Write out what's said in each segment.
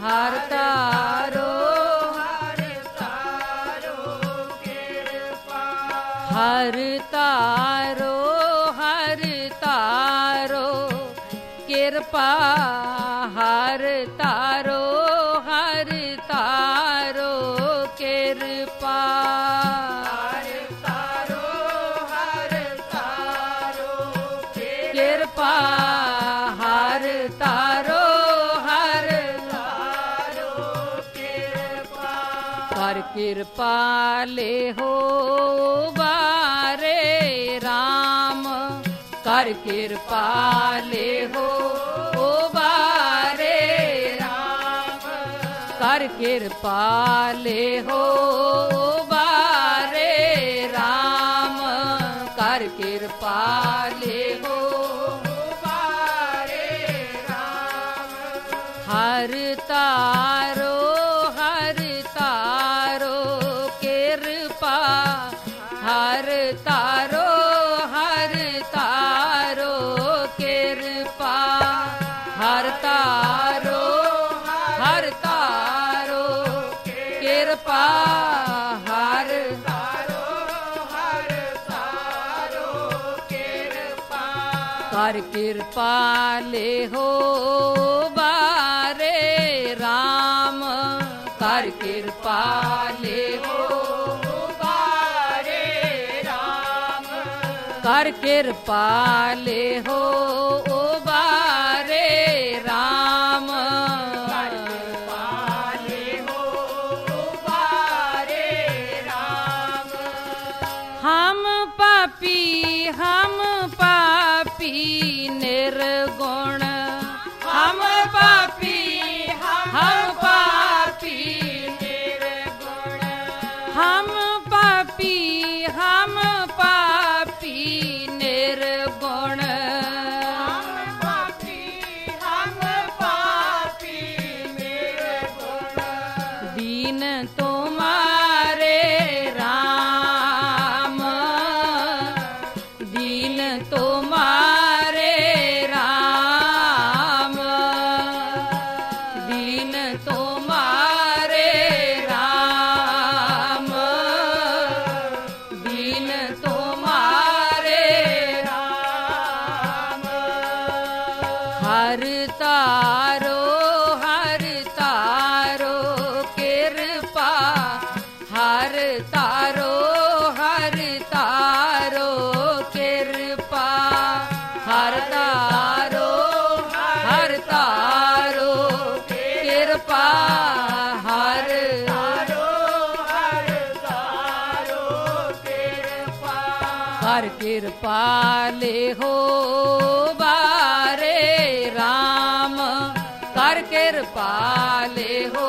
हर तारो हर तारो हर तारो कृपा हर तारो हर तारो कृपा कृपा हर तारो हर कर कृपा ले हो बारे राम कर कृपा ले हो बारे राम कर कृपा ले हो बारे राम कर कृपा ले हो बारे राम हर तारो हर तारो कृपा हर तारो हर तारो कृपा हर तारो हर तारो कृपा हर तारो हर तारो कृपा कर कृपा ले हो बारे राम कर कृपा ले हो बारे राम कर कृपा ले हो बारे राम कर कृपा ले हो बारे राम हम पापी निर्गुण हम पापी निर्गुण हम पापी निर्गुण हम पापी निर्गुण दीन तुम्हारे राम दीन तुम्हारे राम दीन तुम्हारे राम दीन तुम्हारे राम हर तारो कृपा हर तारो कृपा हर तारो कृपा हर कर कृपा ले हो बारे राम कर कृपा ले हो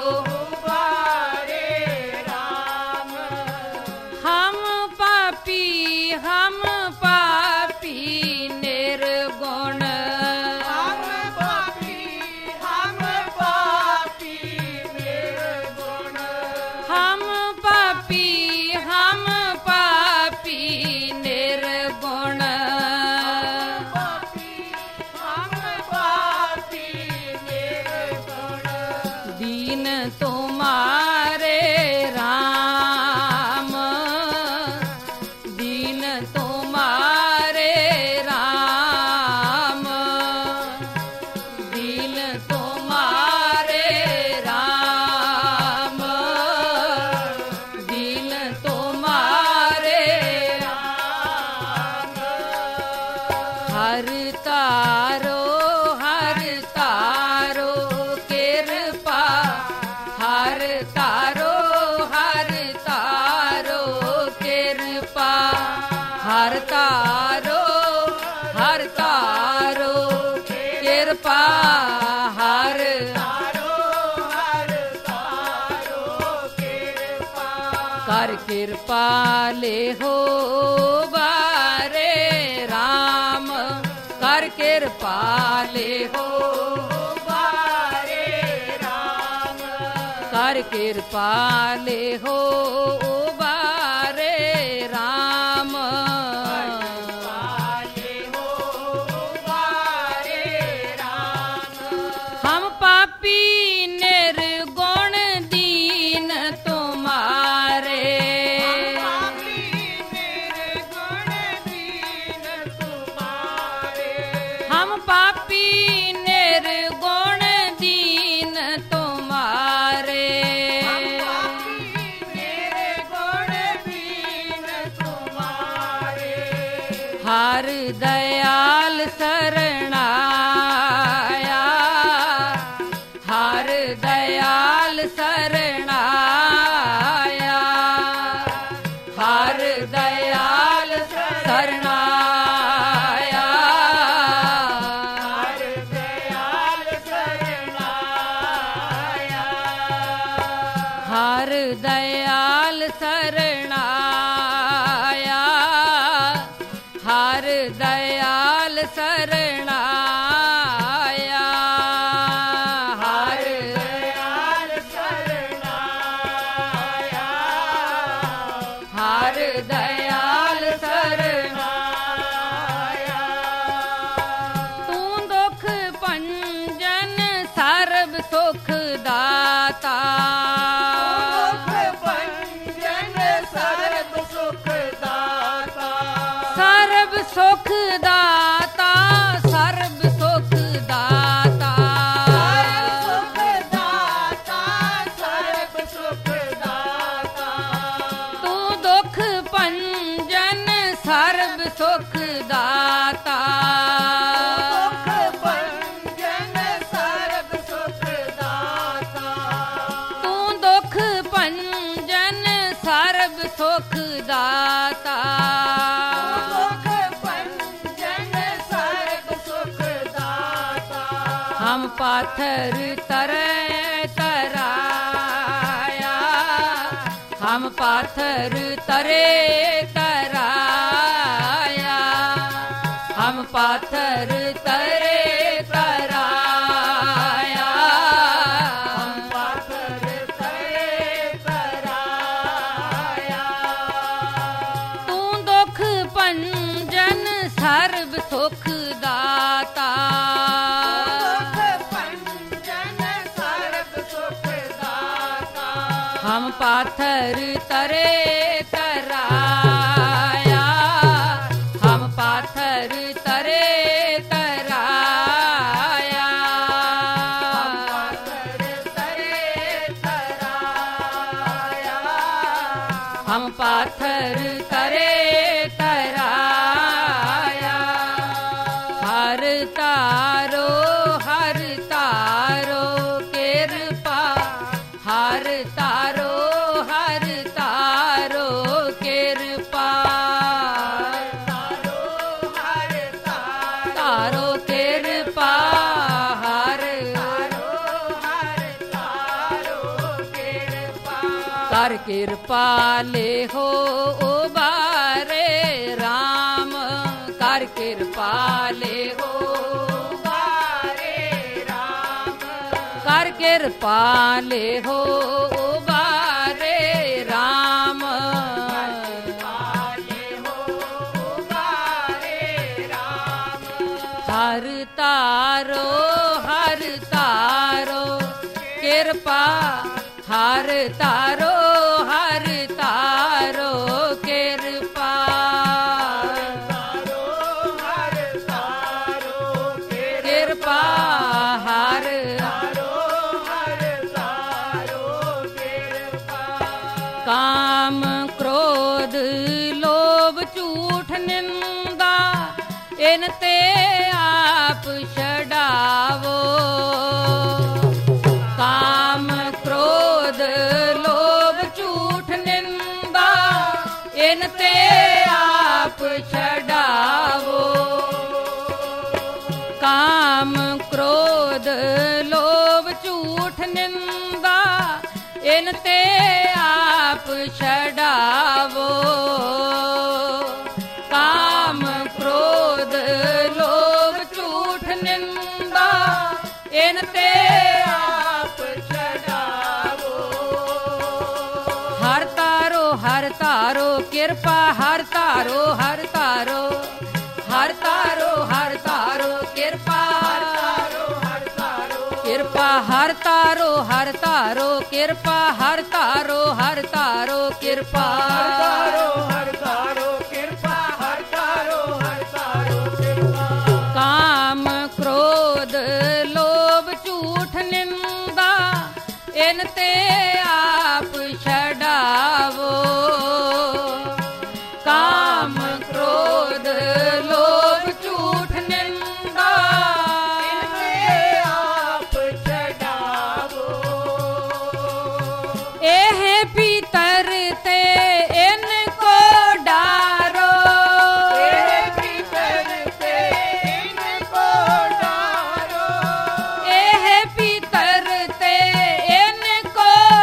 बारे राम हम पापी निर्गुण हम पापी निर्गुण हम पापी निर्गुण दीन तुम्हारे राम दीन तुम्हारे राम दीन तुम्हारे राम दीन तुम्हारे राम हर तारो कृपा हर तारो कृपा हर तारो कृपा हर कर कृपा ले हो बारे राम कर कृपा ले हो बारे राम कर कृपा ले हो बारे राम हम पापी ने हर दयाल शरणाया, हर दयाल शरणाया, हर दयाल शरणाया, हर दयाल शरणाया। तू दुख भंजन सर्ब सुख दाता, सुख दाता, सर्व सुख दाता, सुख दाता, सर्व सुख दाता। तू दुख भंजन सर्व सुख दाता, दुख भंजन सर्व सुख दाता। तू दुख भंजन सर्व सुख दाता, हम पाथर तरे तराया, हम पाथर तरे तराया, हम पाथर तरे तराया, हम पाथर तरे तराया। तू दुख भंजन सर्व सुख दाता, हम पाथर तरे तराया, हम पाथर तरे तराया, हम पाथर तरे तराया, हम पाथर तरे तराया। हर तारो कृपा, हर तारो कृपा, तारो कृपा, हर कर कृपा ले हो उबारे राम, कर कृपा ले हो उबारे राम, कर कृपा ले हो उबारे राम, हर तारो कृपा, हर तारो कृपा, कृपा, हर काम क्रोध लोभ झूठ निंदा इनते आप छड़ावो, काम क्रोध लोभ झूठ निंदा इनते आप छड़ावो, काम क्रोध लोभ झूठ निंदा इनते आप छड़ावो, काम क्रोध लोभ झूठ निंदा इनते आप छड़ावो। हर तारो कृपा, हर तारो कृपा, कृपा, हर तारो कृपा, हर तारो कृपा, काम क्रोध लोभ झूठ निंदा इनते आप छड़ावो, काम क्रोध लोभ झूठ निंदा इनते आप छड़ावो। एह भीतर ते इनको डारो, एह भीतर ते इनको डारो, एह भीतर ते इनको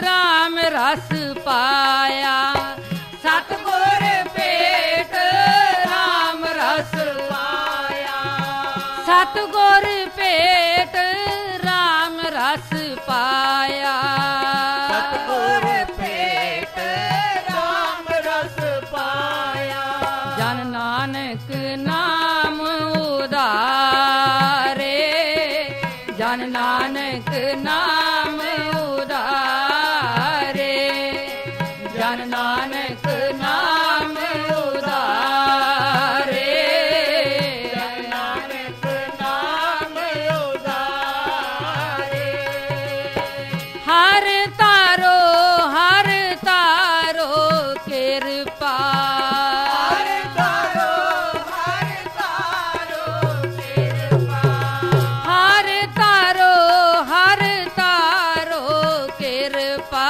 ਰਸ ਪਾਇਆ। ਸਤਿਗੁਰ ਭੇਟ ਰਾਮ ਰਸ ਪਾਇਆ। ਸਤਿਗੁਰ ਭੇਟ ਰਾਮ ਰਸ ਪਾਇਆ। ਸਤਿਗੁਰ ਭੇਟ ਰਾਮ ਰਸ ਪਾਇਆ। ਜਨ ਨਾਨਕ ਨਾਮ ਉਦਾਰੇ। ਜਨ ਨਾਨਕ ਨਾਮ ਉਦਾਰੇ। ਜਨ ਨਾਨਕ ਨਾਮ ਉਦਾਰੇ। ਜਨ ਨਾਨਕ ਨਾਮ ਉਦਾਰੇ। ਹਰ ਤਾਰੋ ਕਿਰਪਾ। ਹਰ ਤਾਰੋ ਕਿਰਪਾ। ਹਰ ਤਾਰੋ ਕਿਰਪਾ।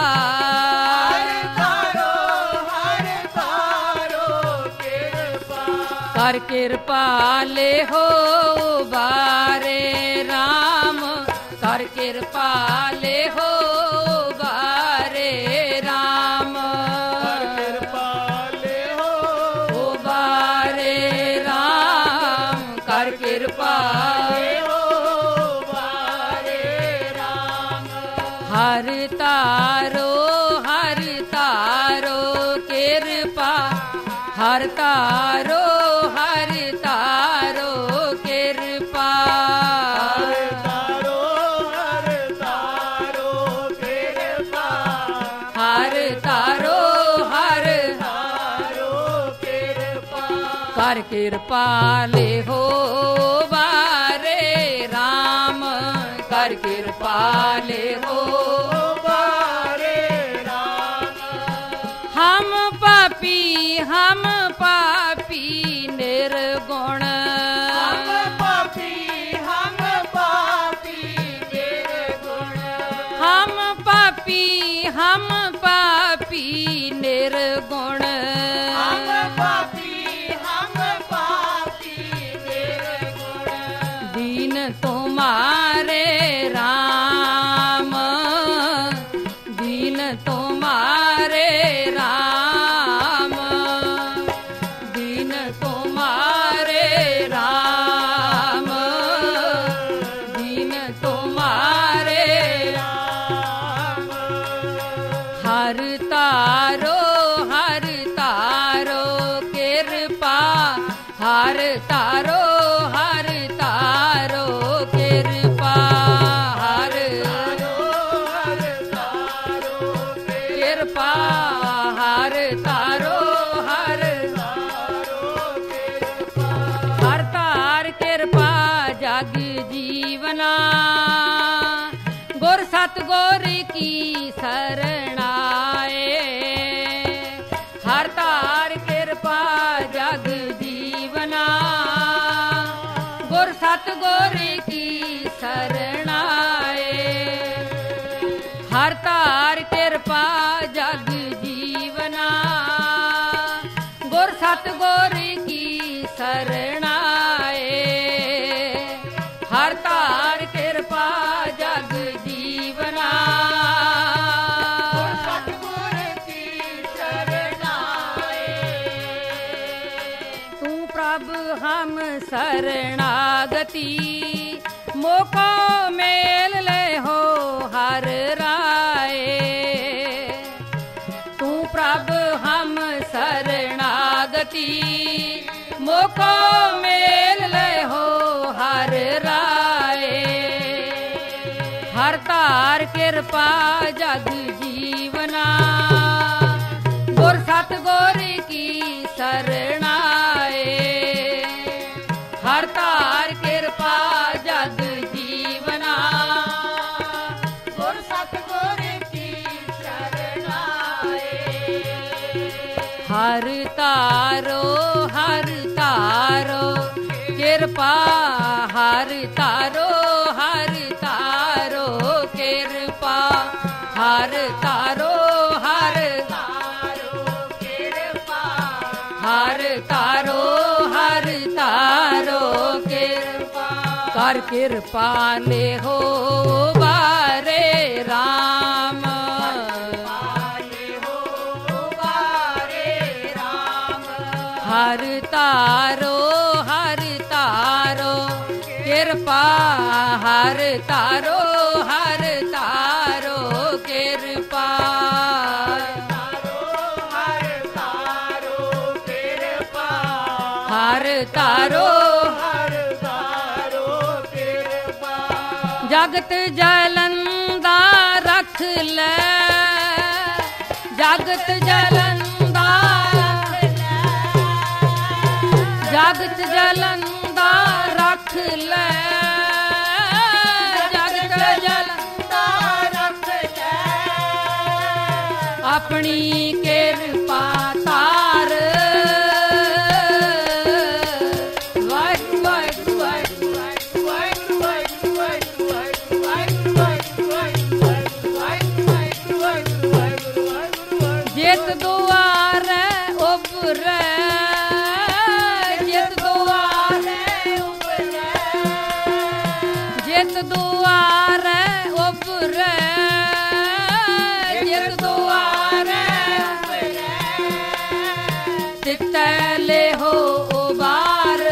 ਹਰ ਤਾਰੋ ਕਿਰਪਾ। ਕਰ ਕਿਰਪਾ ਲਿਹੋ ਬਾਰੇ ਰਾਮ। ਕਰ ਕਿਰਪਾ ਲਿਹੋ ਬਾਰੇ ਰਾਮ। ਕਰ ਕਿਰਪਾ ਲਿਹੋ ਬਾਰੇ ਰਾਮ। ਕਰ ਕਿਰਪਾ ਲਿਹੋ ਬਾਰੇ ਰਾਮ। ਹਰ ਤਾਰੋ ਕਿਰਪਾ। ਹਰ ਤਾਰੋ ਕਿਰਪਾ। ਹਰ ਤਾਰੋ ਕਿਰਪਾ। ਹਰ ਤਾਰੋ ਕਿਰਪਾ। ਕਰ ਕਿਰਪਾ ਲਿਹੋ ਬਾਰੇ ਰਾਮ। ਕਰ ਕਿਰਪਾ ਲਿਹੋ ਬਾਰੇ ਰਾਮ। ਹਮ ਪਾਪੀ ਨਿਰਗੁਣ। ਹਮ ਪਾਪੀ ਨਿਰਗੁਣ। ਹਮ ਪਾਪੀ ਨਿਰਗੁਣ। ਹਮ ਪਾਪੀ ਨਿਰਗੁਣ। ਦੀਨ ਤੁਮਾਰੇ ਰਾਮ। ਦੀਨ ਤੁਮਾਰੇ ਰਾਮ। ਦੀਨ ਤੁਮਾਰੇ ਰਾਮ। ਦੀਨ ਤੁਮਾਰੇ ਰਾਮ। ਹਰ ਤਾਰੋ ਕਿਰਪਾ। ਹਰ ਤਾਰੋ ਕਿਰਪਾ। ਹਰ ਕਿਰਪਾ। ਹਰ ਤਾਰੋ ਹਰ ਤਾਰ ਕਿਰਪਾ ਜਗ ਜੀਵਨਾ। ਗੁਰ ਸਤਿਗੁਰ ਕੀ ਸਰਣਾਏ। ਹਰ ਤਾਰ ਕਿਰਪਾ ਜਗ ਜੀਵਨਾ। ਗੁਰ ਸਤਿਗੁਰ ਕੀ ਸਰਣਾਏ। ਹਰ ਤਾਰ ਕਿਰਪਾ ਜਗ ਜੀਵਨਾ। ਗੁਰ ਸਤਿਗੁਰ ਕੀ ਸਰਣਾਏ। ਹਰ ਤਾਰ ਕਿਰਪਾ ਜਗ ਜੀਵਨਾ। ਸਤਿਗੁਰ ਕੀ ਸਰਣਾਏ। ਤੂੰ ਪ੍ਰਭ ਹਮ ਸਰਣਾਗਤੀ। ਮੋਕੋ ਮੇਲ ਲੈ ਹੋ ਹਰ ਰਾਏ। ਤੂੰ ਪ੍ਰਭ ਹਮ ਸਰਣਾਗਤੀ। ਮੋਕੋ ਮੇਲ ਲੈ ਹੋ ਹਰ ਰਾਏ। ਹਰ ਤਾਰ ਕਿਰਪਾ ਜਗ ਜੀਵਨਾ। ਗੁਰ ਸਤਿਗੁਰ ਕੀ ਸਰਣਾਏ। ਹਰ ਤਾਰ ਕਿਰਪਾ ਜਗ ਜੀਵਨਾ। ਗੁਰ ਸਤਿਗੁਰ ਕੀ ਸਰਣਾਏ। ਹਰ ਤਾਰੋ ਕਿਰਪਾ। ਹਰ ਤਾਰੋ ਕਿਰਪਾ। ਹਰ ਤਾਰੋ ਕਿਰਪਾ। ਹਰ ਤਾਰੋ ਕਿਰਪਾ। ਕਰ ਕਿਰਪਾ ਲਿਹੋ ਬਾਰੇ ਰਾਮ। ਪਾਲੇ ਹਰ ਤਾਰੋ ਕਿਰਪਾ ਹਰ ਤਾਰੋ ਕਿਰਪਾ ਹਰ ਤਾਰੋ ਜਗਤ ਜਲੰਦਾ ਰੱਖ ਲੈ ਜਗਤ ਜਲੰਦਾ ਜਗਤ ਜਲੰਦਾ ਰੱਖ ਲੈ ਜਗਤ ਜਲੰਦਾ ਰੱਖ ਲੈ ਆਪਣੀ ਕਿਰਪਾ ਤਾਰ ਜਿਤ ਦੁਆਰੇ ਉਪਰੇ ਜਿਤ ਦੁਆਰੇ ਉਪਰੇ ਜਿਤ ਦੁਆਰੇ ਤਿਤੈ ਲੇਹੋ ਉਬਾਰ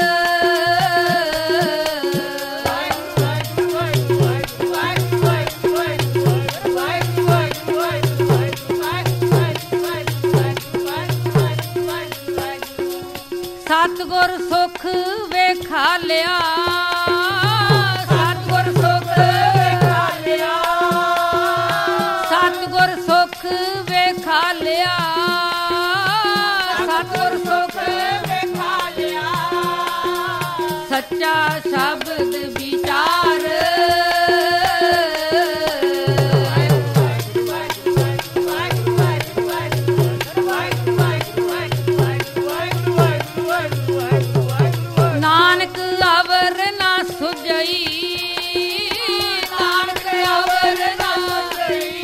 ਸਤਿਗੁਰ ਸੁਖ ਵੇਖਾ ਲਿਆ ਸਤਿਗੁਰ ਸੁਖ ਵੇਖਾ ਲਿਆ ਸਤਿਗੁਰ ਸੁਖ ਵੇਖਾ ਲਿਆ ਸਤਿਗੁਰ ਸੁਖ ਵੇਖਾ ਲਿਆ ਸੱਚਾ ਸ਼ਬਦ ਵਿਚਾਰ ਨਾਨਕ ਅਵਰ ਨਾ ਸੁਝਈ ਨਾਨਕ ਅਵਰ ਨਾ ਸੁਝਈ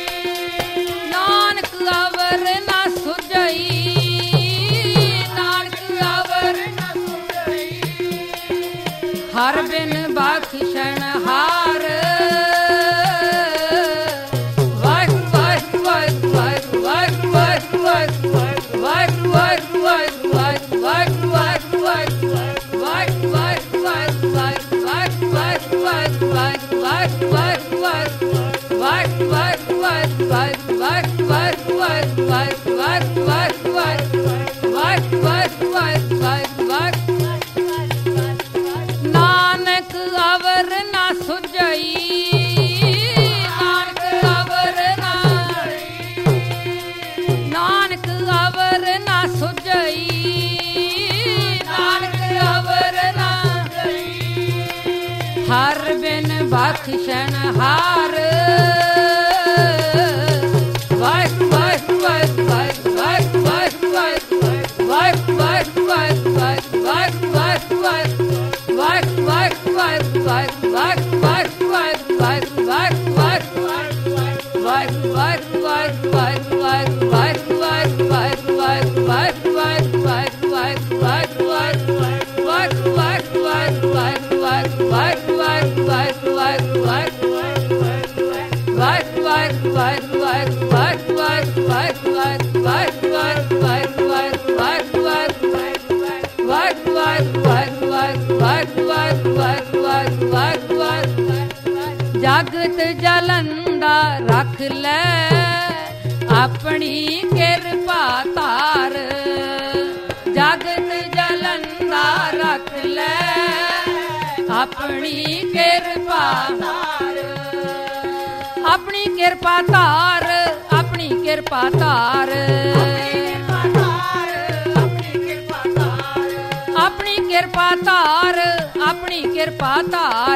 ਨਾਨਕ ਅਵਰ ਨਾ ਸੁਝਈ ਨਾਨਕ ਅਵਰ ਨਾ ਸੁਝਈ ਹਰ ਬਿਨ ਬਖਸ਼ਣ ਹਾਰ ਨਾਨਕ ਅਵਰ ਨਾ ਸੁਝਈ ਨਾਨਕ ਅਵਰ ਨਾ ਨਾਨਕ ਅਵਰ ਨਾ ਸੁਝਈ ਨਾਨਕ ਅਵਰ ਨਾ ਹਰ ਬਿਨ ਬਖਸ਼ਣ ਹਾਰ ਜਗਤ ਜਲੰਦਾ ਰੱਖ ਲੈ ਆਪਣੀ ਕਿਰਪਾ ਧਾਰ ਜਗਤ ਜਲੰਦਾ ਰੱਖ ਲੈ ਆਪਣੀ ਕਿਰਪਾ ਧਾਰ ਆਪਣੀ ਕਿਰਪਾ ਧਾਰ ਆਪਣੀ ਕਿਰਪਾ ਧਾਰ ਆਪਣੀ ਕਿਰਪਾ ਧਾਰ ਆਪਣੀ ਕਿਰਪਾ ਧਾਰ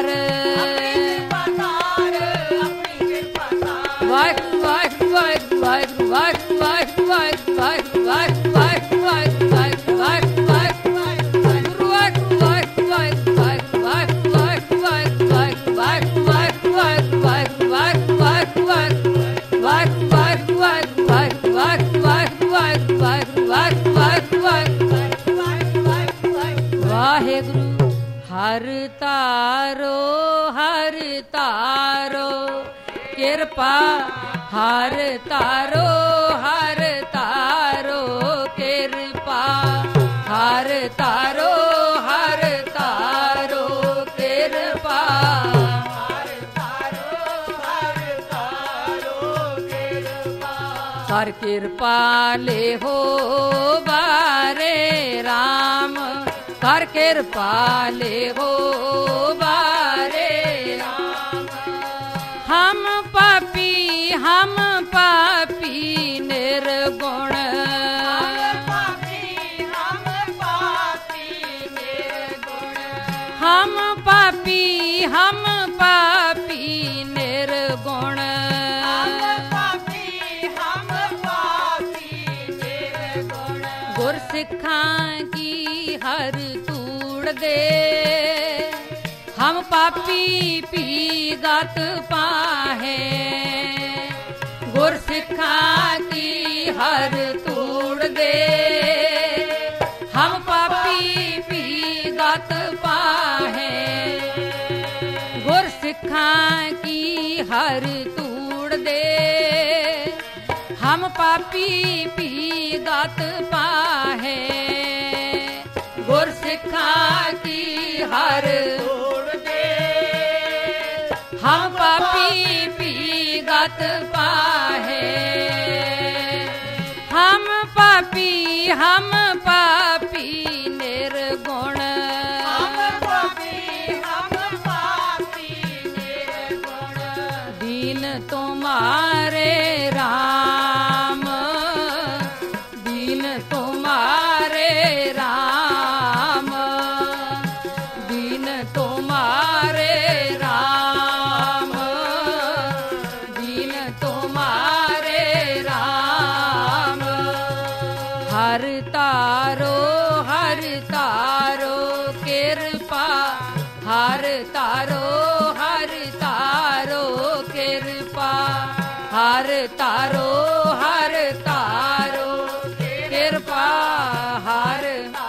ਵਾਹਿਗੁਰੂ ਵਾਹਿਗੁਰੂ ਵਾਹਿਗੁਰੂ ਵਾਹਿਗੁਰੂ ਵਾਹਿਗੁਰੂ ਵਾਹਿਗੁਰੂ ਵਾਹਿਗੁਰੂ ਹਰ ਤਾਰੋ ਕਿਰਪਾ ਹਰ ਤਾਰੋ ਕਿਰਪਾ ਤਾਰੋ ਹਰ ਤਾਰੋ ਕਿਰਪਾ ਕਰ ਕਿਰਪਾ ਲੇਹੋ ਬਾਰੇ RAM ਕਰ ਕਿਰਪਾ ਲੇਹੋ ਬਾਰੇ RAM ਹਮ ਪਾਪੀ ਨਿਰਗੁਣ ਹਮ ਪਾਪੀ ਨਿਰਗੁਣ ਗੁਰਸਿੱਖਾਂ ਕੀ ਹਰ ਤੂੜ ਦੇ ਹਮ ਪਾਪੀ ਪੀ ਗਤ ਪਾਹੇ ਗੁਰਸਿੱਖਾਂ ਕੀ ਹਰ ਤੂੜ ਦੇ ਹਮ ਪਾਪੀ ਪੀ ਗਤ ਪਾਹੇ ਗੁਰਸਿੱਖਾਂ ਕੀ ਹਰ ਤੂੜ ਦੇ ਹਮ ਪਾਪੀ ਪੀ ਗਤ ਪਾਹੇ ਗੁਰਸਿੱਖਾਂ ਕੀ ਹਰ ਤੂੜ ਦੇ ਹਮ ਪਾਪੀ ਪੀ ਗਤ ਪਾਹੇ ਹਮ ਪਾਪੀ ਨਿਰਗੁਣ ਦੀਨ ਤੁਮਾਰੇ RAM ਦੀਨ ਤੁਮਾਰੇ RAM ਦੀਨ ਤੁਮਾਰੇ RAM ਦੀਨ ਤੁਮਾਰੇ RAM ਹਰ ਤਾਰੋ ਕਿਰਪਾ ਹਰ ਤਾਰੋ ਕਿਰਪਾ ਹਰ ਤਾਰੋ ਕਿਰਪਾ ਹਰ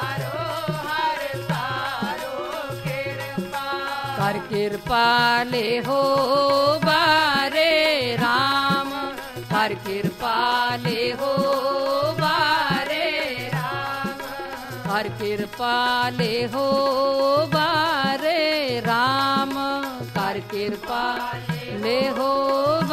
ਕਰ ਕਿਰਪਾ ਲੇਹੋ ਬਾਰੇ RAM ਕਰ ਕਿਰਪਾ ਲੇਹੋ ਬਾਰੇ RAM ਕਰ ਕਿਰਪਾ ਲੇਹੋ ਬਾਰੇ RAM ਕਰ ਕਿਰਪਾ ਲੇਹੋ